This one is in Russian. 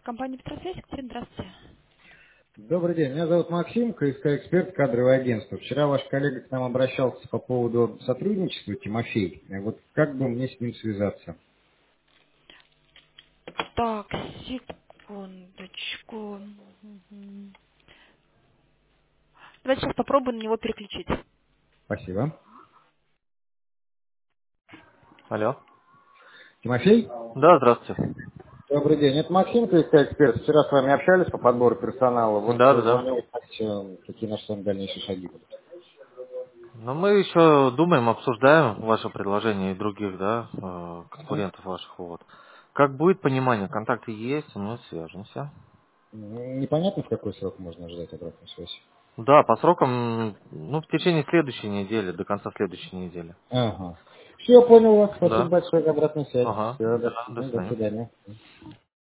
Компания «Петросвязь», Екатерина, здравствуйте. Добрый день, меня зовут Максим, КСК «Эксперт», кадровое агентство. Вчера ваш коллега к нам обращался по поводу сотрудничества, Тимофей. Вот как бы мне с ним связаться? Так, секундочку. Мгм. Давайте сейчас попробуем на него переключить. Спасибо. Алло. Тимофей? Да, здравствуйте. Добрый день, это Максим, КСК «Эксперт». Вчера с вами общались по подбору персонала. Вот Да, да, да. звоню узнать, какие наши с вами дальнейшие шаги будут. Но мы еще думаем, обсуждаем ваше предложение и других, да, Ага. конкурентов ваших, вот. Как будет понимание, контакты есть, мы свяжемся. Непонятно, в какой срок можно ждать обратную связь? Да, по срокам, ну, в течение следующей недели, до конца следующей недели. Ага. Все, понял вас. Спасибо Да. большое за обратную связь. Ага. Все, Да, до до свидания. свидания.